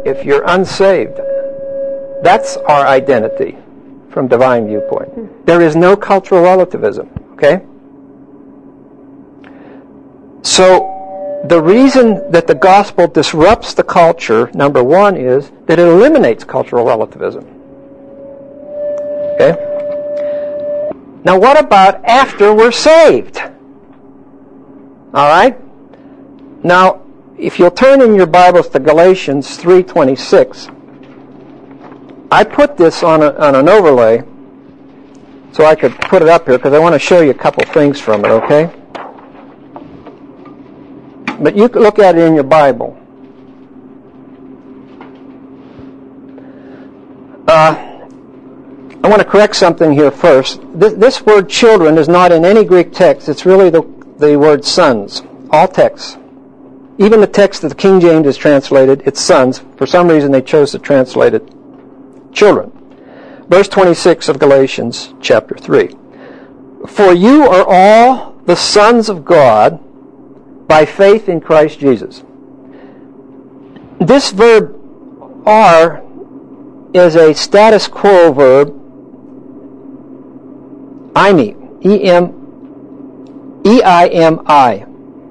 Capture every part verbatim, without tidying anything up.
if you're unsaved, that's our identity from divine viewpoint. There is no cultural relativism, okay? So the reason that the gospel disrupts the culture, number one, is that it eliminates cultural relativism. Okay? Now what about after we're saved? All right? Now, if you'll turn in your Bibles to Galatians three twenty-six, I put this on, a, on an overlay so I could put it up here because I want to show you a couple things from it, okay? But you can look at it in your Bible. Uh, I want to correct something here first. This, this word children is not in any Greek text. It's really the, the word sons. All texts. Even the text that the King James is translated, it's sons. For some reason they chose to translate it children. Verse twenty-six of Galatians chapter three. For you are all the sons of God by faith in Christ Jesus. This verb are is a status quo verb, eimi, E M E I M I.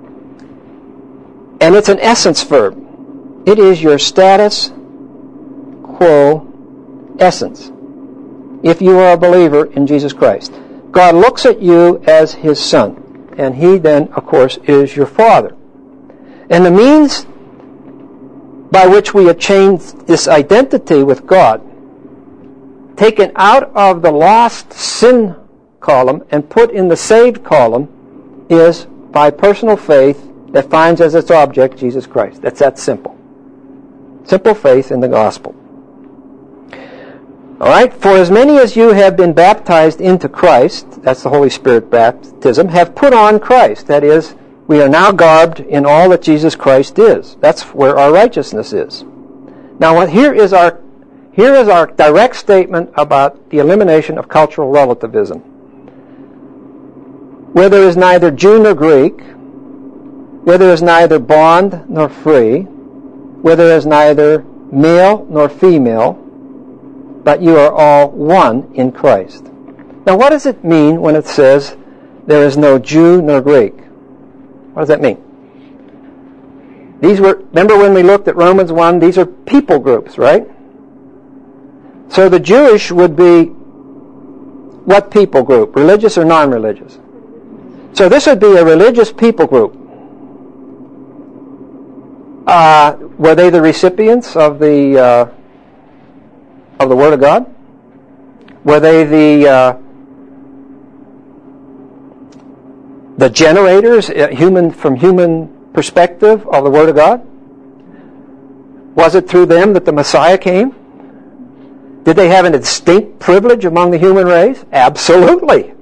And it's an essence verb. It is your status quo essence. If you are a believer in Jesus Christ, God looks at you as His Son, and He then, of course, is your Father. And the means by which we attain this identity with God, taken out of the lost sin column and put in the saved column, is by personal faith that finds as its object Jesus Christ. That's that simple. Simple faith in the gospel. All right, for as many as you have been baptized into Christ, that's the Holy Spirit baptism, have put on Christ. That is, we are now garbed in all that Jesus Christ is. That's where our righteousness is. Now, what, here is our here is our direct statement about the elimination of cultural relativism. Where there is neither Jew nor Greek, where there is neither bond nor free, where there is neither male nor female, but you are all one in Christ. Now, what does it mean when it says there is no Jew nor Greek? What does that mean? These were, remember when we looked at Romans one, these are people groups, right? So the Jewish would be what people group? Religious or non-religious? So this would be a religious people group. Uh, were they the recipients of the uh, of the Word of God? Were they the uh, the generators, uh, human from human perspective, of the Word of God? Was it through them that the Messiah came? Did they have a distinct privilege among the human race? Absolutely.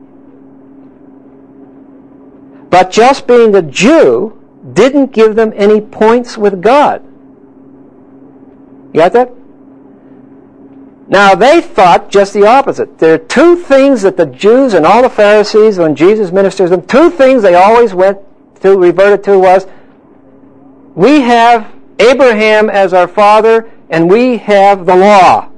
But just being a Jew didn't give them any points with God. You got that? Now, they thought just the opposite. There are two things that the Jews and all the Pharisees, when Jesus ministers them, two things they always went to, reverted to was, we have Abraham as our father, and we have the law.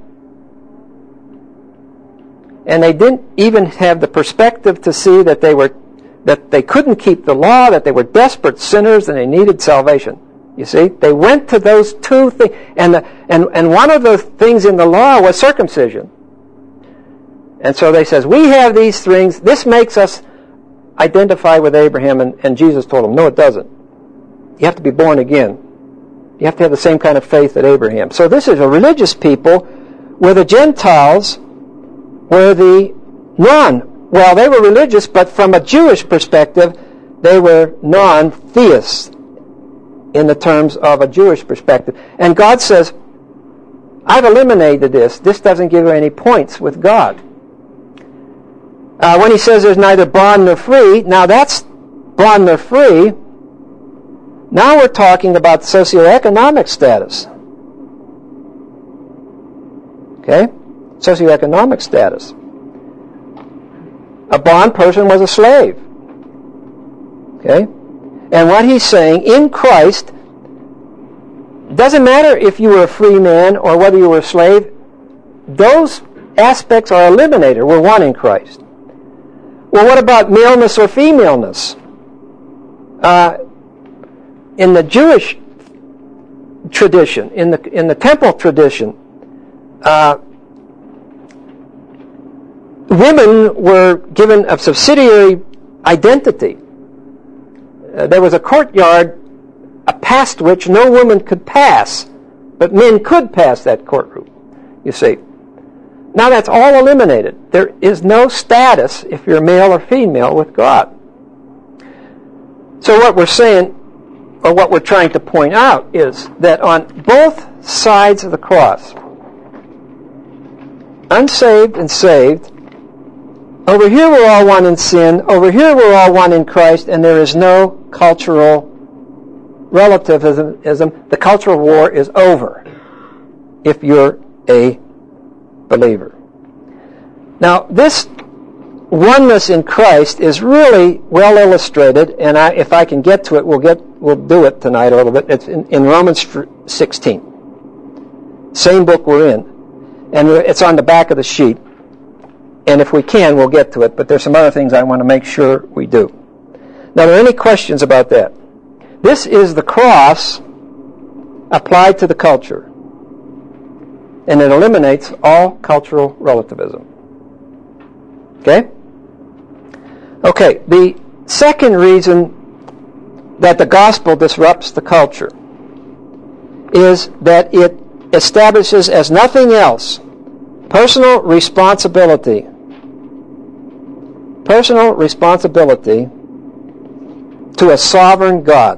And they didn't even have the perspective to see that they were that they couldn't keep the law, that they were desperate sinners, and they needed salvation. You see? They went to those two things. And, the, and, and one of the things in the law was circumcision. And so they says, we have these things. This makes us identify with Abraham. And, and Jesus told them, no, it doesn't. You have to be born again. You have to have the same kind of faith that Abraham. So this is a religious people where the Gentiles were the non Well, they were religious, but from a Jewish perspective, they were non-theists in the terms of a Jewish perspective. And God says, I've eliminated this. This doesn't give her any points with God. Uh, when he says there's neither bond nor free, now that's bond nor free. Now we're talking about socioeconomic status. Okay? Socioeconomic status. A bond person was a slave. Okay? And what he's saying, in Christ, doesn't matter if you were a free man or whether you were a slave. Those aspects are eliminated. We're one in Christ. Well, what about maleness or femaleness? Uh, in the Jewish tradition, in the in the temple tradition, uh, women were given a subsidiary identity. Uh, there was a courtyard past which no woman could pass, but men could pass that courtroom, you see. Now that's all eliminated. There is no status if you're male or female with God. So what we're saying, or what we're trying to point out, is that on both sides of the cross, unsaved and saved, over here we're all one in sin, over here we're all one in Christ, and there is no cultural relativism. The cultural war is over if you're a believer. Now, this oneness in Christ is really well illustrated, and I, if I can get to it, we'll get we'll do it tonight a little bit. It's in, in Romans sixteen, same book we're in, and it's on the back of the sheet. And if we can, we'll get to it. But there's some other things I want to make sure we do. Now, are there any questions about that? This is the cross applied to the culture, and it eliminates all cultural relativism. Okay? Okay, the second reason that the gospel disrupts the culture is that it establishes as nothing else personal responsibility. Personal responsibility to a sovereign God.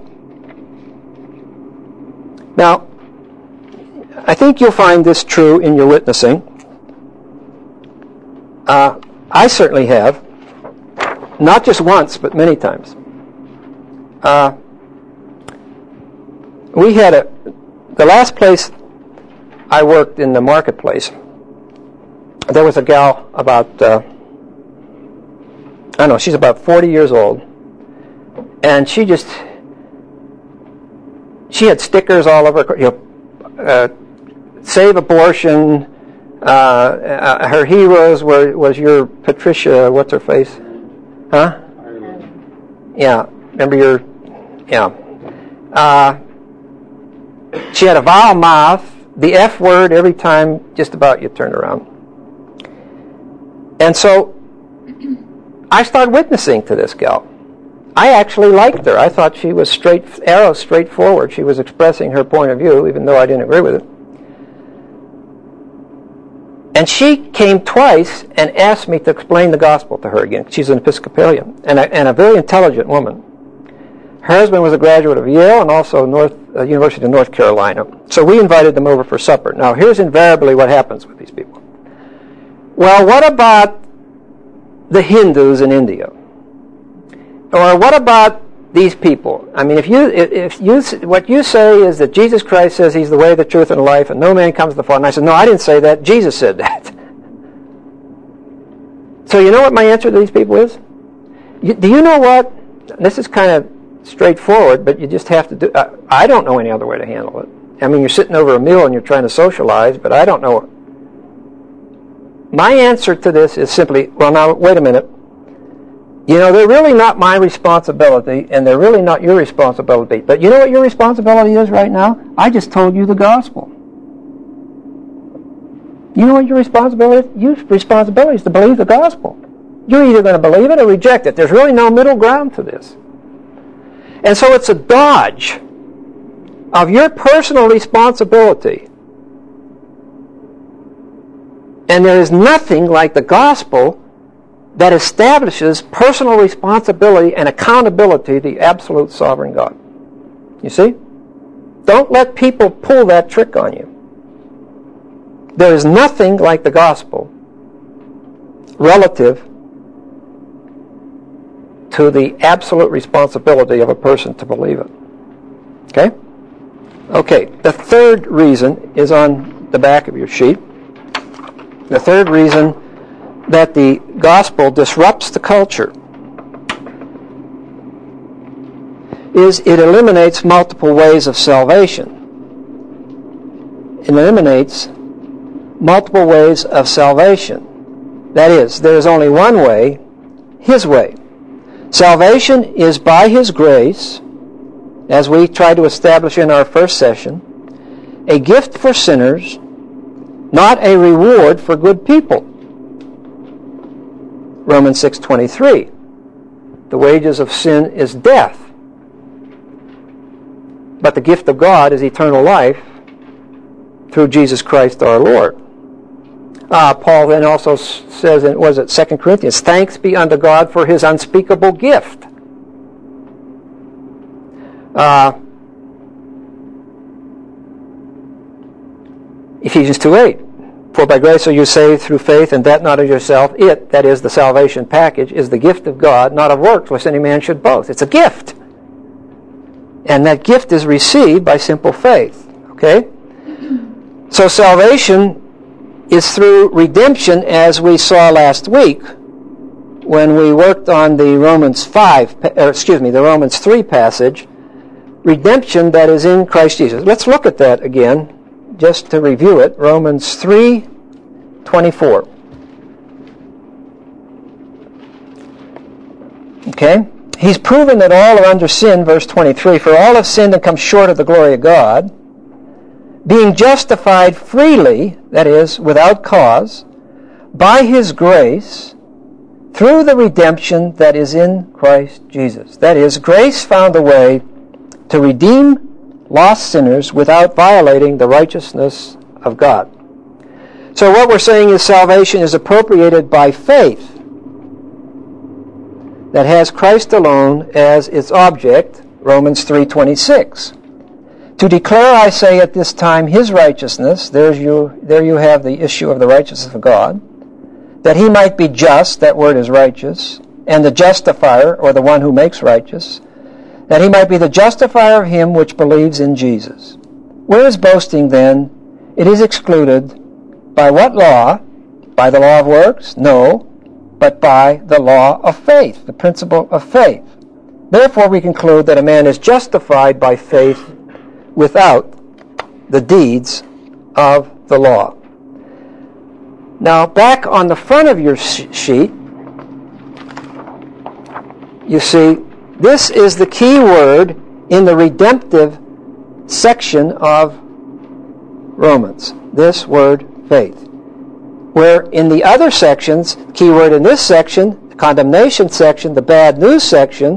Now, I think you'll find this true in your witnessing. Uh, I certainly have. Not just once, but many times. Uh, we had a, the last place I worked in the marketplace, there was a gal about, uh, I don't know, she's about forty years old, and she just, she had stickers all over, you know, uh, save abortion, uh, uh, her heroes were, was your Patricia, what's her face? Huh? Yeah, remember your, yeah. Uh, she had a vile mouth, the F word every time just about you turned around. And so I started witnessing to this gal. I actually liked her. I thought she was straight, arrow straightforward. She was expressing her point of view, even though I didn't agree with it. And she came twice and asked me to explain the gospel to her again. She's an Episcopalian and a, and a very intelligent woman. Her husband was a graduate of Yale and also North uh, University of North Carolina. So we invited them over for supper. Now, here's invariably what happens with these people. Well, what about the Hindus in India? Or what about these people? I mean, if you, if you, what you say is that Jesus Christ says He's the way, the truth, and the life, and no man comes to the Father. And I said, no, I didn't say that. Jesus said that. So you know what my answer to these people is? You, do you know what? This is kind of straightforward, but you just have to do. Uh, I don't know any other way to handle it. I mean, you're sitting over a meal and you're trying to socialize, but I don't know. My answer to this is simply, well, now, wait a minute. You know, they're really not my responsibility, and they're really not your responsibility. But you know what your responsibility is right now? I just told you the gospel. You know what your responsibility is? Your responsibility is to believe the gospel. You're either going to believe it or reject it. There's really no middle ground to this. And so it's a dodge of your personal responsibility. And there is nothing like the gospel that establishes personal responsibility and accountability to the absolute sovereign God. You see? Don't let people pull that trick on you. There is nothing like the gospel relative to the absolute responsibility of a person to believe it. Okay? Okay, the third reason is on the back of your sheet. The third reason that the gospel disrupts the culture is it eliminates multiple ways of salvation. eliminates multiple ways of salvation. That is, there is only one way, His way. Salvation is by His grace, as we tried to establish in our first session, a gift for sinners, not a reward for good people. Romans six twenty-three. The wages of sin is death, but the gift of God is eternal life through Jesus Christ our Lord. Uh, Paul then also says, in, was it Second Corinthians, thanks be unto God for His unspeakable gift. Uh, Ephesians two eight, for by grace are you saved through faith, and that not of yourself. It, that is the salvation package, is the gift of God, not of works, lest any man should boast. It's a gift. And that gift is received by simple faith. Okay? So salvation is through redemption, as we saw last week when we worked on the Romans five, or excuse me, the Romans three passage, redemption that is in Christ Jesus. Let's look at that again, just to review it. Romans three twenty-four. Okay? He's proven that all are under sin, verse twenty-three, for all have sinned and come short of the glory of God, being justified freely, that is, without cause, by His grace, through the redemption that is in Christ Jesus. That is, grace found a way to redeem lost sinners without violating the righteousness of God. So what we're saying is salvation is appropriated by faith that has Christ alone as its object, Romans three twenty-six. To declare, I say, at this time His righteousness, there's you, there you have the issue of the righteousness of God, that He might be just, that word is righteous, and the justifier, or the one who makes righteous, that He might be the justifier of him which believes in Jesus. Where is boasting then? It is excluded. By what law? By the law of works? No, but by the law of faith, the principle of faith. Therefore we conclude that a man is justified by faith without the deeds of the law. Now, back on the front of your sheet, you see, this is the key word in the redemptive section of Romans, this word, faith. Where in the other sections, key word in this section, the condemnation section, the bad news section,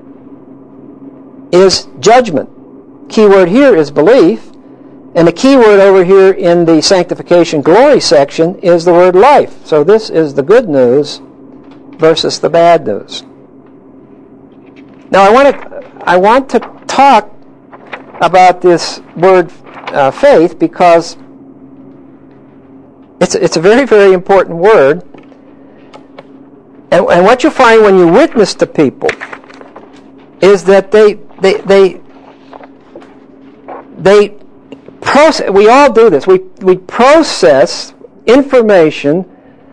is judgment. Key word here is belief, and the key word over here in the sanctification glory section is the word life. So this is the good news versus the bad news. Now I want to I want to talk about this word uh, faith because it's it's a very very important word, and, and what you find when you witness to people is that they they they they process. We all do this. We we process information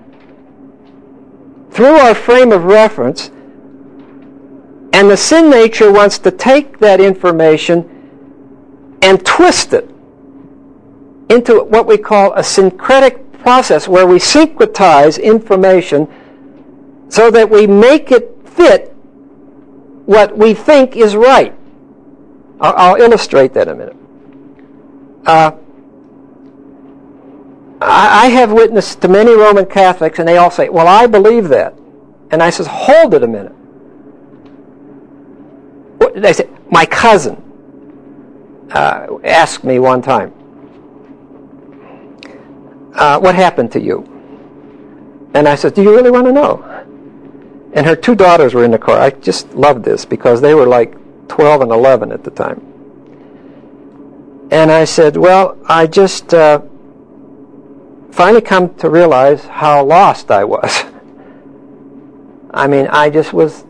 through our frame of reference. And the sin nature wants to take that information and twist it into what we call a syncretic process, where we syncretize information so that we make it fit what we think is right. I'll, I'll illustrate that in a minute. Uh, I, I have witnessed to many Roman Catholics, and they all say, well, I believe that. And I says, hold it a minute. They say, my cousin uh, asked me one time, uh, what happened to you? And I said, do you really want to know? And her two daughters were in the car. I just loved this because they were like twelve and eleven at the time. And I said, well, I just uh, finally come to realize how lost I was. I mean, I just was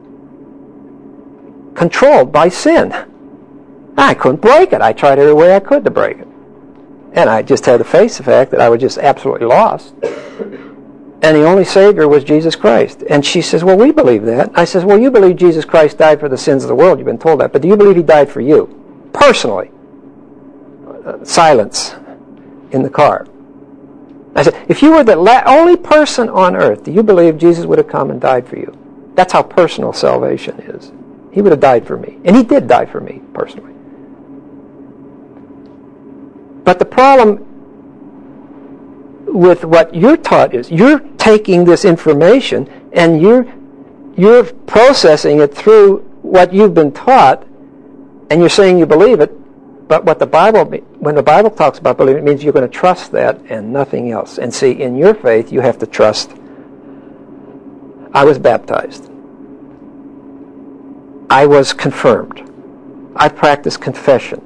controlled by sin. I couldn't break it. I tried every way I could to break it. And I just had to face the fact that I was just absolutely lost. And the only Savior was Jesus Christ. And she says, well, we believe that. I says, well, you believe Jesus Christ died for the sins of the world. You've been told that. But do you believe He died for you? Personally. Uh, silence. in the car. I said, if you were the la- only person on earth, do you believe Jesus would have come and died for you? That's how personal salvation is. He would have died for me. And he did die for me, personally. But the problem with what you're taught is you're taking this information and you're you're processing it through what you've been taught, and you're saying you believe it. But what the Bible, when the Bible talks about believing, it means you're going to trust that and nothing else. And see, in your faith, you have to trust. I was baptized. I was confirmed. I practiced confession.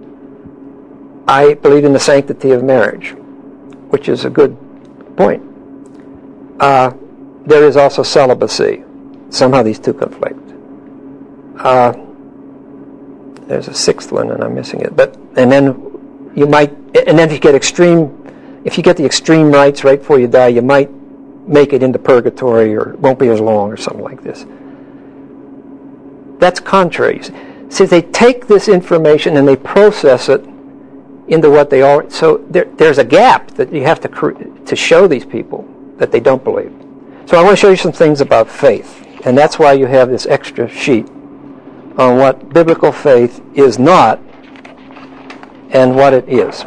I believe in the sanctity of marriage, which is a good point. Uh, there is also celibacy. Somehow these two conflict. Uh, there's a sixth one, and I'm missing it. But and then you might, and then if you get extreme, if you get the extreme rites right before you die, you might make it into purgatory, or it won't be as long, or something like this. That's contrary. See, they take this information and they process it into what they are. So there, there's a gap that you have to to show these people that they don't believe. So I want to show you some things about faith, and that's why you have this extra sheet on what biblical faith is not and what it is.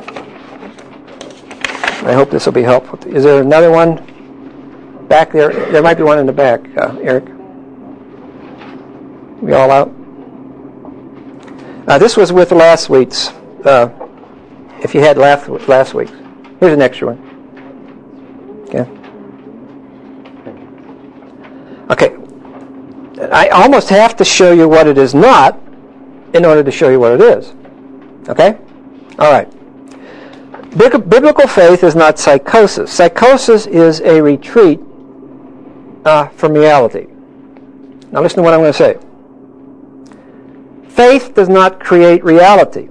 I hope this will be helpful. Is there another one back there? There might be one in the back, uh, Eric. We all out? Uh, this was with last week's. Uh, if you had last last week's, here's an extra one. Okay. Okay. I almost have to show you what it is not in order to show you what it is. Okay? All right. Biblical faith is not psychosis. Psychosis is a retreat uh, from reality. Now listen to what I'm going to say. Faith does not create reality.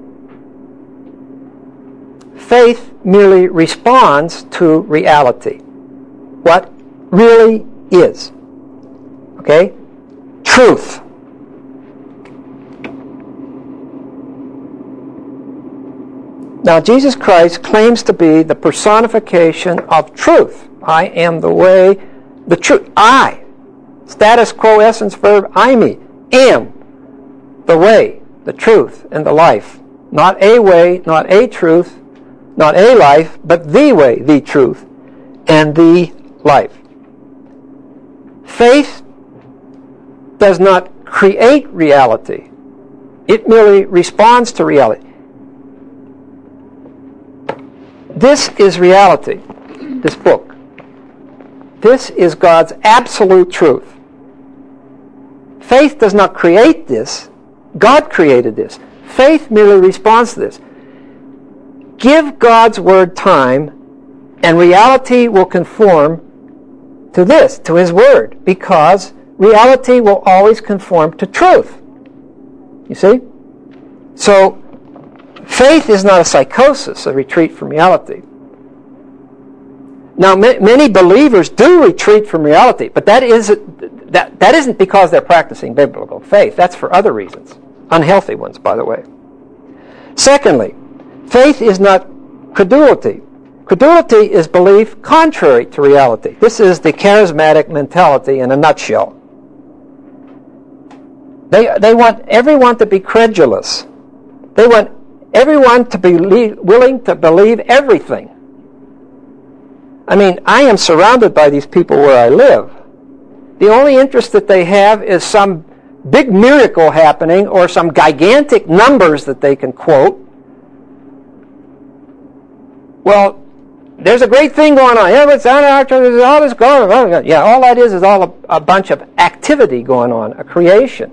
Faith merely responds to reality. What really is. Okay? Truth. Now, Jesus Christ claims to be the personification of truth. I am the way, the truth. I. Status quo essence verb, I me. Am the way, the truth, and the life. Not a way, not a truth, not a life, but the way, the truth, and the life. Faith does not create reality. It merely responds to reality. This is reality, this book. This is God's absolute truth. Faith does not create this. God created this. Faith merely responds to this. Give God's word time, and reality will conform to this, to His word, because reality will always conform to truth. You see? So, faith is not a psychosis, a retreat from reality. Now, ma- many believers do retreat from reality, but that isn't, that, that isn't because they're practicing biblical faith. That's for other reasons. Unhealthy ones, by the way. Secondly, faith is not credulity. Credulity is belief contrary to reality. This is the charismatic mentality in a nutshell. They, they want everyone to be credulous. They want everyone to be willing to believe everything. I mean, I am surrounded by these people where I live. The only interest that they have is some big miracle happening or some gigantic numbers that they can quote. Well, there's a great thing going on. Yeah, it's there's all this going on. Yeah, all that is is all a, a bunch of activity going on, a creation.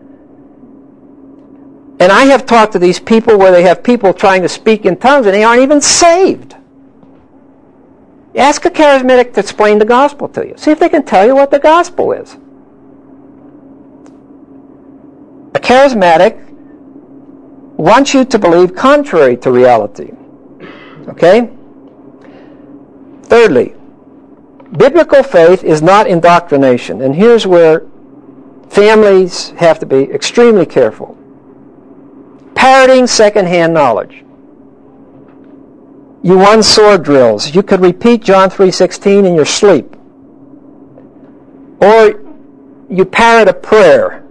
And I have talked to these people where they have people trying to speak in tongues and they aren't even saved. Ask a charismatic to explain the gospel to you. See if they can tell you what the gospel is. A charismatic wants you to believe contrary to reality. Okay? Thirdly, biblical faith is not indoctrination. And here's where families have to be extremely careful. Parroting secondhand knowledge. you won sword drills. You could repeat John three sixteen in your sleep. Or you parrot a prayer.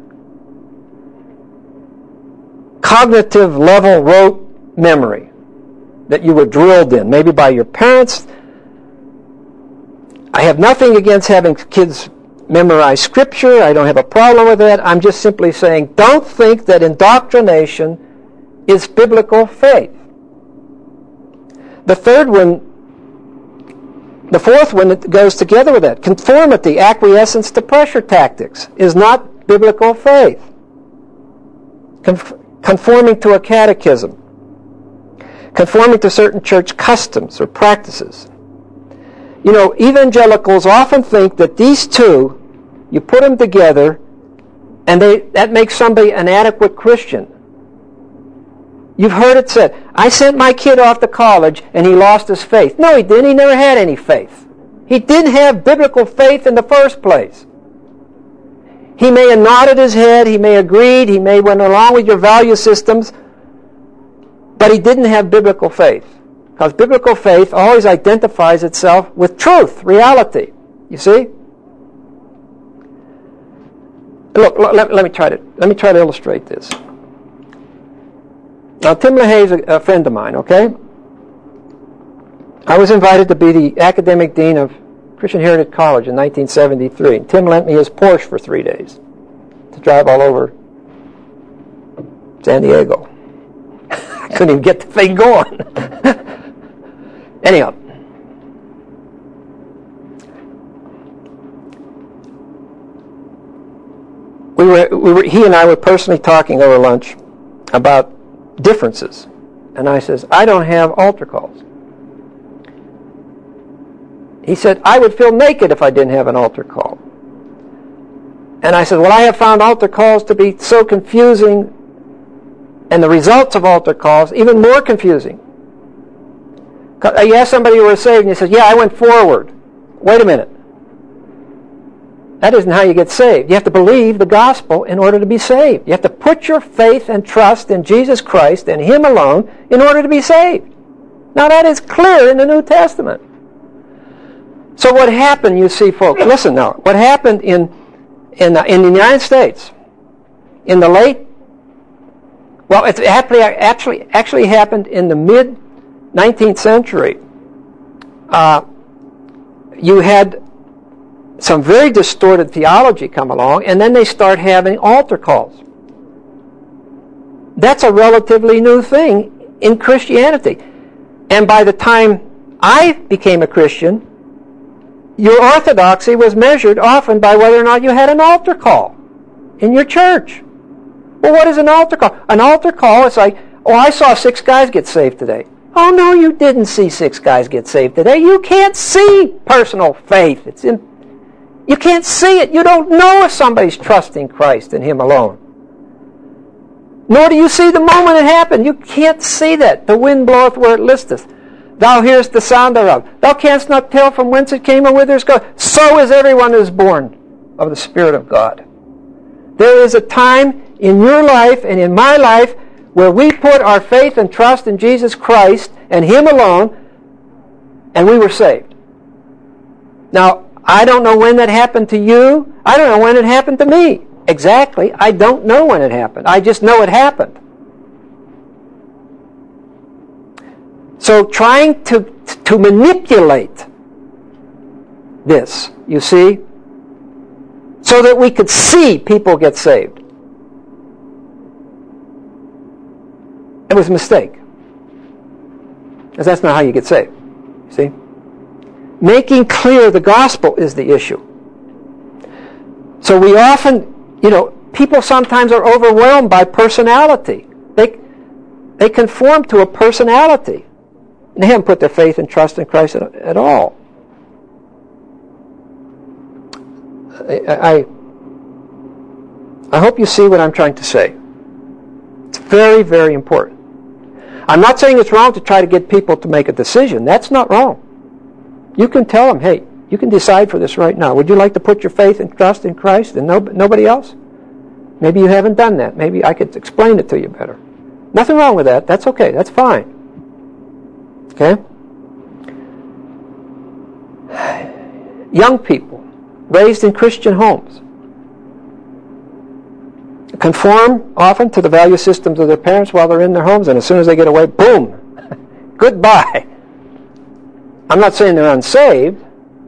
Cognitive level rote memory that you were drilled in, maybe by your parents. I have nothing against having kids memorize Scripture. I don't have a problem with that. I'm just simply saying, don't think that indoctrination is biblical faith. The third one, the fourth one that goes together with that, conformity, acquiescence to pressure tactics, is not biblical faith. Conf- conforming to a catechism, conforming to certain church customs or practices. You know, evangelicals often think that these two, you put them together, and they, that makes somebody an adequate Christian. You've heard it said, I sent my kid off to college and he lost his faith. No, he didn't. He never had any faith. He didn't have biblical faith in the first place. He may have nodded his head, he may have agreed, he may have went along with your value systems, but he didn't have biblical faith. Because biblical faith always identifies itself with truth, reality. You see? Look, look let, let me try to let me try to illustrate this. Now, Tim LaHaye is a, a friend of mine, okay? I was invited to be the academic dean of Christian Heritage College in nineteen seventy-three. And Tim lent me his Porsche for three days to drive all over San Diego. I couldn't even get the thing going. Anyhow, we were, we were, he and I were personally talking over lunch about differences. And I says, I don't have altar calls. He said, I would feel naked if I didn't have an altar call. And I said, well, I have found altar calls to be so confusing, and the results of altar calls even more confusing. You ask somebody who was saved, and he says, yeah, I went forward. Wait a minute. That isn't how you get saved. You have to believe the gospel in order to be saved. You have to put your faith and trust in Jesus Christ and Him alone in order to be saved. Now that is clear in the New Testament. So what happened, you see, folks, listen now, what happened in, in, uh, in the United States in the late, well, it actually, actually, actually happened in the mid-nineteenth century. Uh, you had some very distorted theology come along, and then they start having altar calls. That's a relatively new thing in Christianity. And by the time I became a Christian, your orthodoxy was measured often by whether or not you had an altar call in your church. Well, what is an altar call? An altar call is like, oh, I saw six guys get saved today. Oh, no, you didn't see six guys get saved today. You can't see personal faith. It's in, you can't see it. You don't know if somebody's trusting Christ and Him alone. Nor do you see the moment it happened. You can't see that. The wind bloweth where it listeth. Thou hearest the sound thereof. Thou canst not tell from whence it came or whither it goes. So is everyone who is born of the Spirit of God. There is a time in your life and in my life where we put our faith and trust in Jesus Christ and Him alone, and we were saved. Now, I don't know when that happened to you. I don't know when it happened to me. Exactly. I don't know when it happened. I just know it happened. So trying to, to manipulate this, you see, so that we could see people get saved, it was a mistake. Because that's not how you get saved. You see? Making clear the gospel is the issue. So we often, you know, people sometimes are overwhelmed by personality. They, they conform to a personality. And they haven't put their faith and trust in Christ at, at all. I, I, I hope you see what I'm trying to say. It's very, very important. I'm not saying it's wrong to try to get people to make a decision. That's not wrong. You can tell them, hey, you can decide for this right now. Would you like to put your faith and trust in Christ and no, nobody else? Maybe you haven't done that. Maybe I could explain it to you better. Nothing wrong with that. That's okay. That's fine. Okay? young people raised in Christian homes conform often to the value systems of their parents while they're in their homes, and as soon as they get away, boom, goodbye. I'm not saying they're unsaved.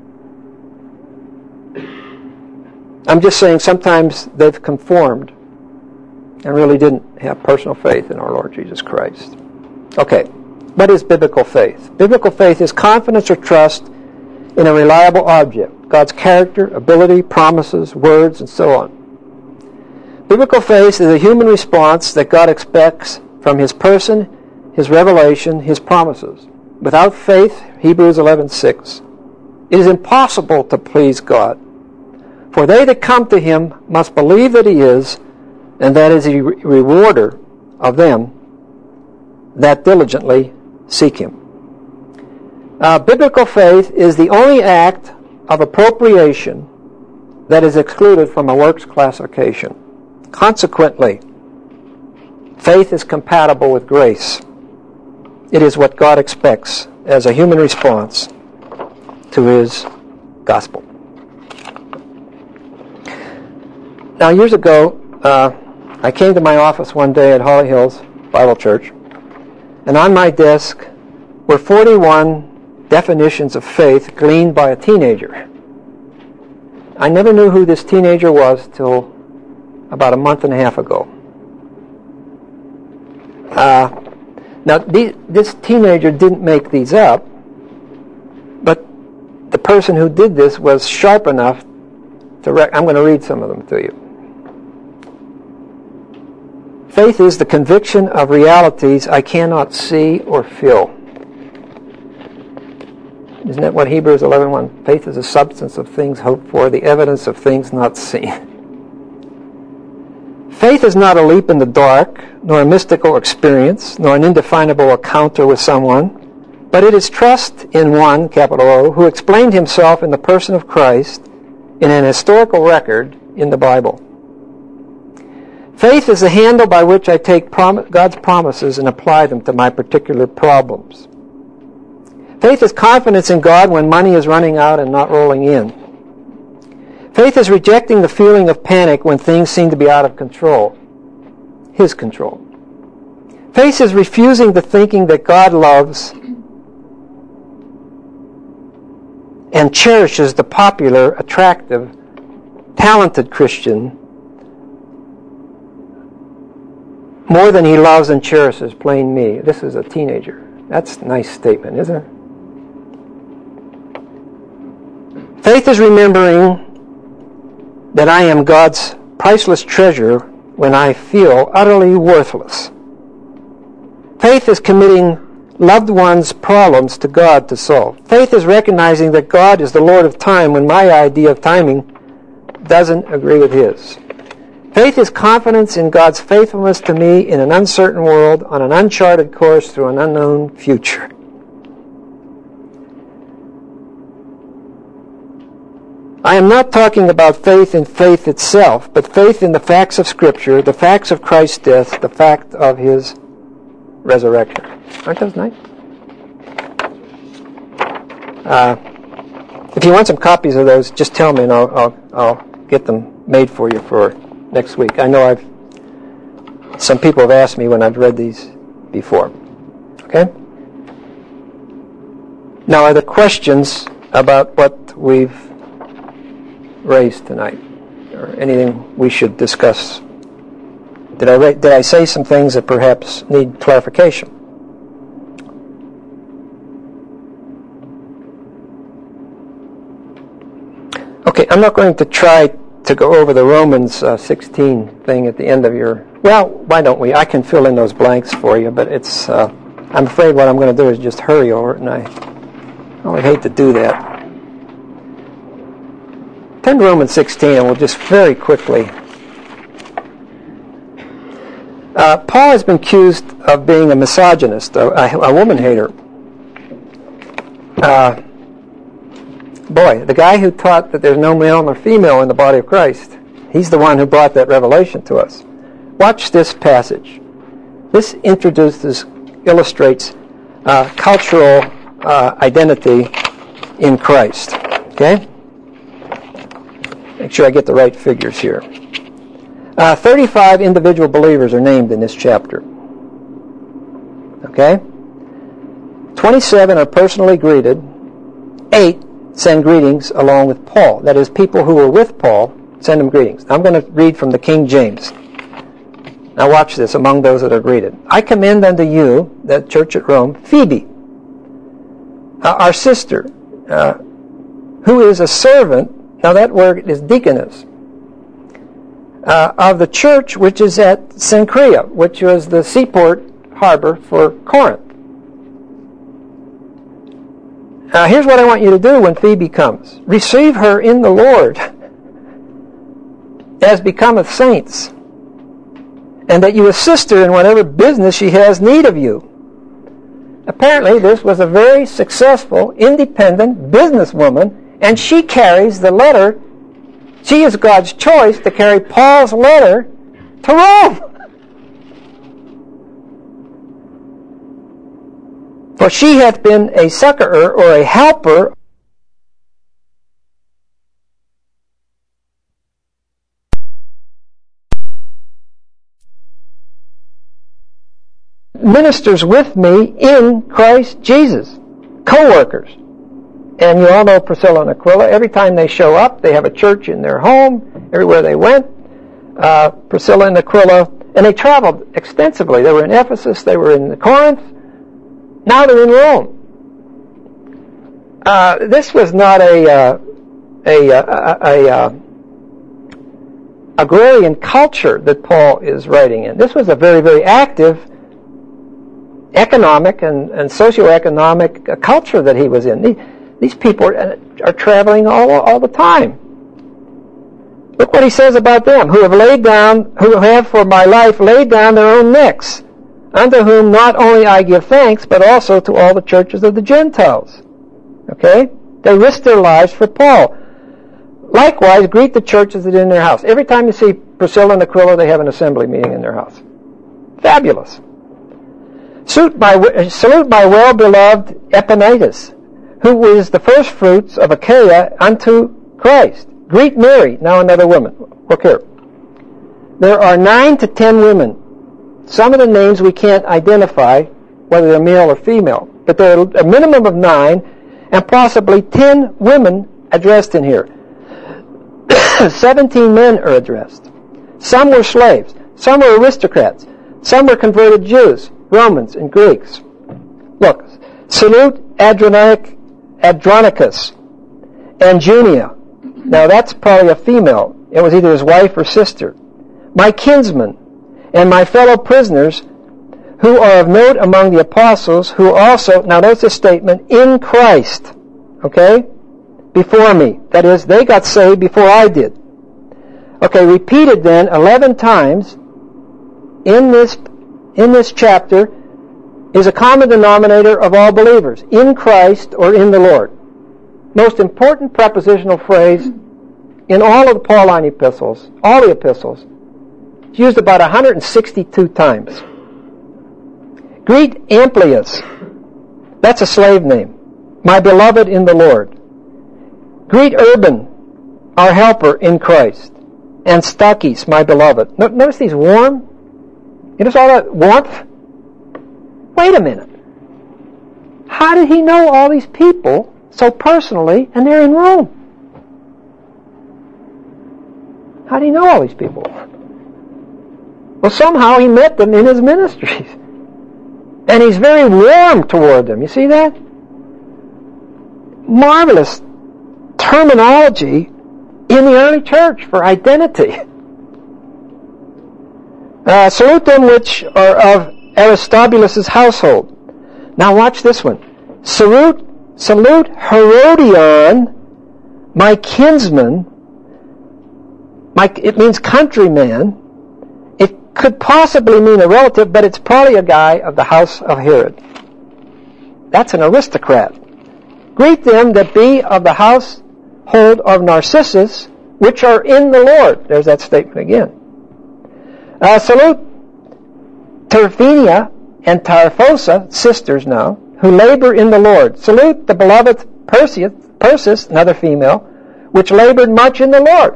I'm just saying sometimes they've conformed and really didn't have personal faith in our Lord Jesus Christ. Okay, what is biblical faith? Biblical faith is confidence or trust in a reliable object, God's character, ability, promises, words, and so on. Biblical faith is a human response that God expects from His person, His revelation, His promises. Without faith, Hebrews eleven six, it is impossible to please God. For they that come to Him must believe that He is, and that is a rewarder of them that diligently seek Him. Uh, biblical faith is the only act of appropriation that is excluded from a works classification. Consequently, faith is compatible with grace. It is what God expects as a human response to His gospel. Now, years ago, uh, I came to my office one day at Holly Hills Bible Church, and on my desk were forty-one definitions of faith gleaned by a teenager. I never knew who this teenager was till about a month and a half ago. Uh, now, these, this teenager didn't make these up, but the person who did this was sharp enough to... Rec- I'm going to read some of them to you. Faith is the conviction of realities I cannot see or feel. Isn't that what Hebrews eleven one? Faith is the substance of things hoped for, the evidence of things not seen. Faith is not a leap in the dark, nor a mystical experience, nor an indefinable encounter with someone, but it is trust in one, capital O, who explained himself in the person of Christ in an historical record in the Bible. Faith is the handle by which I take prom- God's promises and apply them to my particular problems. Faith is confidence in God when money is running out and not rolling in. Faith is rejecting the feeling of panic when things seem to be out of control. His control. Faith is refusing the thinking that God loves and cherishes the popular, attractive, talented Christian more than He loves and cherishes plain me. This is a teenager. That's a nice statement, isn't it? Faith is remembering that I am God's priceless treasure when I feel utterly worthless. Faith is committing loved ones' problems to God to solve. Faith is recognizing that God is the Lord of time when my idea of timing doesn't agree with His. Faith is confidence in God's faithfulness to me in an uncertain world on an uncharted course through an unknown future. I am not talking about faith in faith itself, but faith in the facts of Scripture, the facts of Christ's death, the fact of His resurrection. Aren't those nice? Uh, if you want some copies of those, just tell me and I'll, I'll, I'll get them made for you for next week. I know I've some people have asked me when I've read these before. Okay? Now, are there questions about what we've raised tonight, or anything we should discuss? Did I ra- did I say some things that perhaps need clarification? Okay, I'm not going to try to go over the Romans uh, sixteen thing at the end of your... Well, why don't we? I can fill in those blanks for you, but it's... Uh, I'm afraid what I'm going to do is just hurry over it, and I, I would hate to do that. Turn to Romans sixteen, and we'll just very quickly... Uh, Paul has been accused of being a misogynist, a, a, a woman hater. Uh, boy, the guy who taught that there's no male nor female in the body of Christ, he's the one who brought that revelation to us. Watch this passage. This introduces, illustrates uh, cultural uh, identity in Christ. Okay? Make sure I get the right figures here. Uh, thirty-five individual believers are named in this chapter. Okay? twenty-seven are personally greeted. Eight send greetings along with Paul. That is, people who were with Paul send him greetings. I'm going to read from the King James. Now watch this, among those that are greeted. I commend unto you, that church at Rome, Phoebe, uh, our sister, uh, who is a servant, now that word is deaconess, uh, of the church which is at Cenchrea, which was the seaport harbor for Corinth. Now here's what I want you to do when Phoebe comes. Receive her in the Lord, as becometh saints, and that you assist her in whatever business she has need of you. Apparently this was a very successful, independent businesswoman, and she carries the letter. She is God's choice to carry Paul's letter to Rome. For she hath been a succorer or a helper ministers with me in Christ Jesus, co-workers. And you all know Priscilla and Aquila. Every time they show up, they have a church in their home, everywhere they went. Uh, Priscilla and Aquila, and they traveled extensively. They were in Ephesus, they were in Corinth, now they're in Rome. Uh, this was not a, uh, a, a, a, a uh, agrarian culture that Paul is writing in. This was a very, very active economic and, and socioeconomic uh, culture that he was in. These, these people are, are traveling all, all the time. Look what he says about them, who have laid down, who have for my life laid down their own necks, unto whom not only I give thanks, but also to all the churches of the Gentiles. Okay? They risk their lives for Paul. Likewise, greet the churches that are in their house. Every time you see Priscilla and Aquila, they have an assembly meeting in their house. Fabulous. Salute my, salute my well-beloved Epaenetus, who is the first fruits of Achaia unto Christ. Greet Mary, now another woman. Look here. There are nine to ten women. Some of the names we can't identify, whether they're male or female, but there are a minimum of nine, and possibly ten women addressed in here. Seventeen men are addressed. Some were slaves. Some were aristocrats. Some were converted Jews, Romans, and Greeks. Look, salute Adronic, Adronicus and Junia. Now that's probably a female. It was either his wife or sister. My kinsmen and my fellow prisoners who are of note among the apostles, who also, now notice this statement, in Christ, okay, before me. That is, they got saved before I did. Okay, repeated then eleven times in this in this chapter is a common denominator of all believers, in Christ or in the Lord. Most important prepositional phrase in all of the Pauline epistles, all the epistles. It's used about one hundred sixty-two times. Greet Amplius. That's a slave name. My beloved in the Lord. Greet Urban, our helper in Christ. And Stachys, my beloved. Notice he's warm. You notice all that warmth? Wait a minute. How did he know all these people so personally, and they're in Rome? How did he know all these people? Well, somehow he met them in his ministries. And he's very warm toward them. You see that? Marvelous terminology in the early church for identity. Uh, salute them which are of Aristobulus' household. Now watch this one. Salute, salute Herodion, my kinsman. My, it means countryman. It could possibly mean a relative, but it's probably a guy of the house of Herod. That's an aristocrat. Greet them that be of the household of Narcissus, which are in the Lord. There's that statement again. Uh, salute Tryphena and Tryphosa, sisters now, who labor in the Lord. Salute the beloved Perseus, Persis, another female, which labored much in the Lord.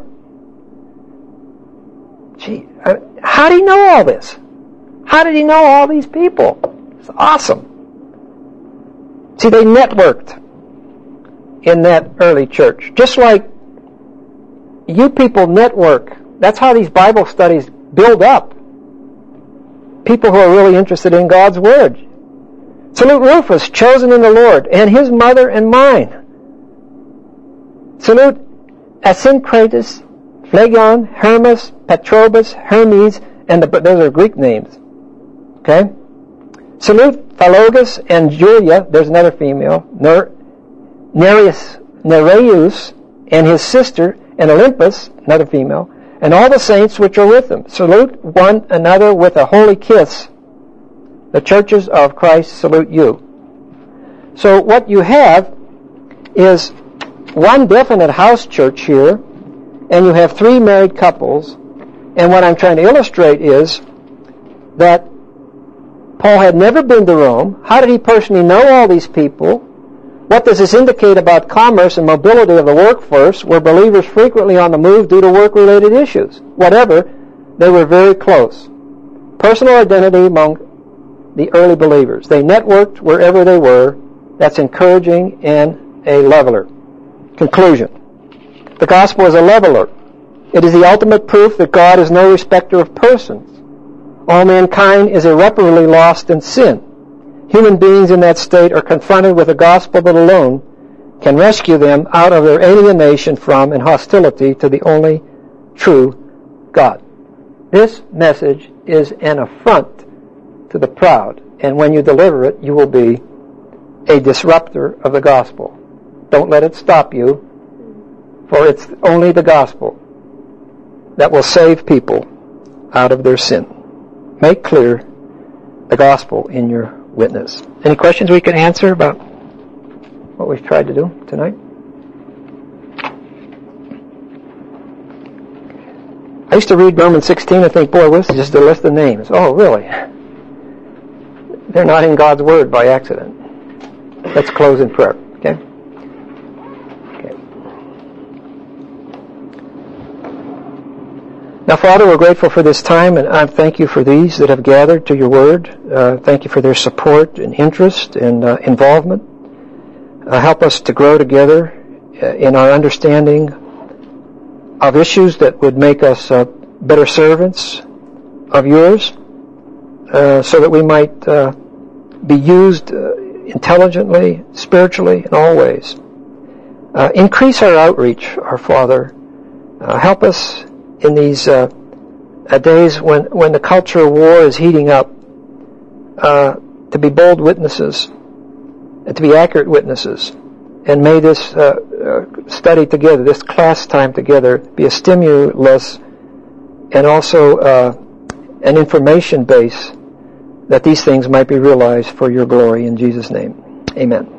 Gee, how did he know all this? How did he know all these people? It's awesome. See, they networked in that early church. Just like you people network. That's how these Bible studies build up. People who are really interested in God's Word. Salute Rufus, chosen in the Lord, and his mother and mine. Salute Asyncritus, Phlegon, Hermas, Patrobas, Hermes, and the, those are Greek names. Okay? Salute Philologus and Julia, there's another female, Ner, Nereus, Nereus, and his sister, and Olympus, another female, and all the saints which are with them. Salute one another with a holy kiss. The churches of Christ salute you. So what you have is one definite house church here, and you have three married couples, and what I'm trying to illustrate is that Paul had never been to Rome. How did he personally know all these people? What does this indicate about commerce and mobility of the workforce? Were believers frequently on the move due to work-related issues? Whatever, they were very close. Personal identity among the early believers. They networked wherever they were. That's encouraging and a leveler. Conclusion. The gospel is a leveler. It is the ultimate proof that God is no respecter of persons. All mankind is irreparably lost in sin. Human beings in that state are confronted with a gospel that alone can rescue them out of their alienation from and hostility to the only true God. This message is an affront to the proud, and when you deliver it, you will be a disruptor of the gospel. Don't let it stop you, for it's only the gospel that will save people out of their sin. Make clear the gospel in your witness. Any questions we can answer about what we've tried to do tonight? I used to read Romans sixteen and think, boy, this is just a list of names. Oh, really? They're not in God's Word by accident. Let's close in prayer, okay? Now, Father, we're grateful for this time, and I thank you for these that have gathered to your word. Uh, thank you for their support and interest and uh, involvement. Uh, help us to grow together uh, in our understanding of issues that would make us uh, better servants of yours, uh, so that we might uh, be used uh, intelligently, spiritually, in all ways. Uh, increase our outreach, our Father. Uh, help us in these uh, uh, days when, when the culture of war is heating up, uh, to be bold witnesses, and to be accurate witnesses. And may this uh, uh, study together, this class time together, be a stimulus and also uh, an information base that these things might be realized for your glory. In Jesus' name, amen.